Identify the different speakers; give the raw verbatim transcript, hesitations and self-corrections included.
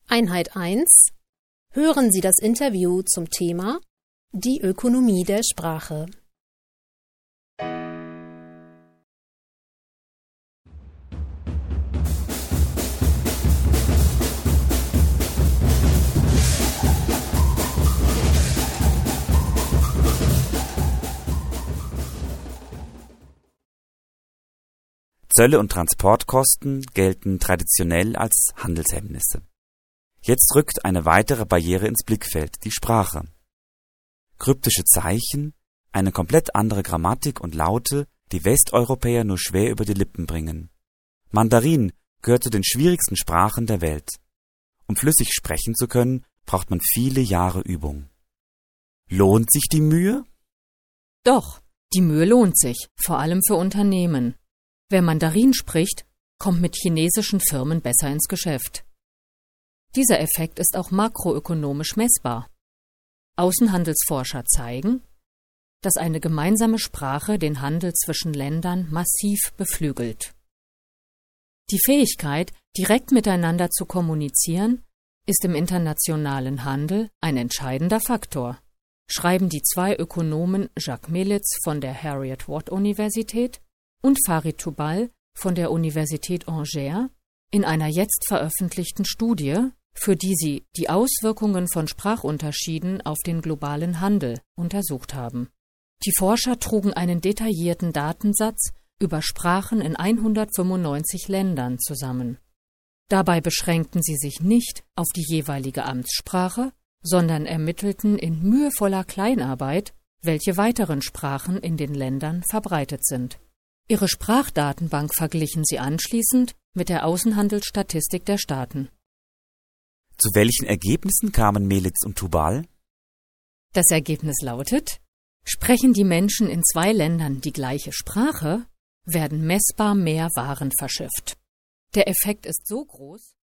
Speaker 1: Einheit eins. Hören Sie das Interview zum Thema Die Ökonomie der Sprache.
Speaker 2: Zölle und Transportkosten gelten traditionell als Handelshemmnisse. Jetzt rückt eine weitere Barriere ins Blickfeld, die Sprache. Kryptische Zeichen, eine komplett andere Grammatik und Laute, die Westeuropäer nur schwer über die Lippen bringen. Mandarin gehört zu den schwierigsten Sprachen der Welt. Um flüssig sprechen zu können, braucht man viele Jahre Übung. Lohnt sich die Mühe?
Speaker 3: Doch, die Mühe lohnt sich, vor allem für Unternehmen. Wer Mandarin spricht, kommt mit chinesischen Firmen besser ins Geschäft. Dieser Effekt ist auch makroökonomisch messbar. Außenhandelsforscher zeigen, dass eine gemeinsame Sprache den Handel zwischen Ländern massiv beflügelt. Die Fähigkeit, direkt miteinander zu kommunizieren, ist im internationalen Handel ein entscheidender Faktor, schreiben die zwei Ökonomen Jacques Melitz von der Heriot-Watt-Universität und Farid Tubal von der Universität Angers in einer jetzt veröffentlichten Studie, für die sie die Auswirkungen von Sprachunterschieden auf den globalen Handel untersucht haben. Die Forscher trugen einen detaillierten Datensatz über Sprachen in hundertfünfundneunzig Ländern zusammen. Dabei beschränkten sie sich nicht auf die jeweilige Amtssprache, sondern ermittelten in mühevoller Kleinarbeit, welche weiteren Sprachen in den Ländern verbreitet sind. Ihre Sprachdatenbank verglichen sie anschließend mit der Außenhandelsstatistik der Staaten.
Speaker 2: Zu welchen Ergebnissen kamen Melitz und Tubal?
Speaker 3: Das Ergebnis lautet: Sprechen die Menschen in zwei Ländern die gleiche Sprache, werden messbar mehr Waren verschifft. Der Effekt ist so groß,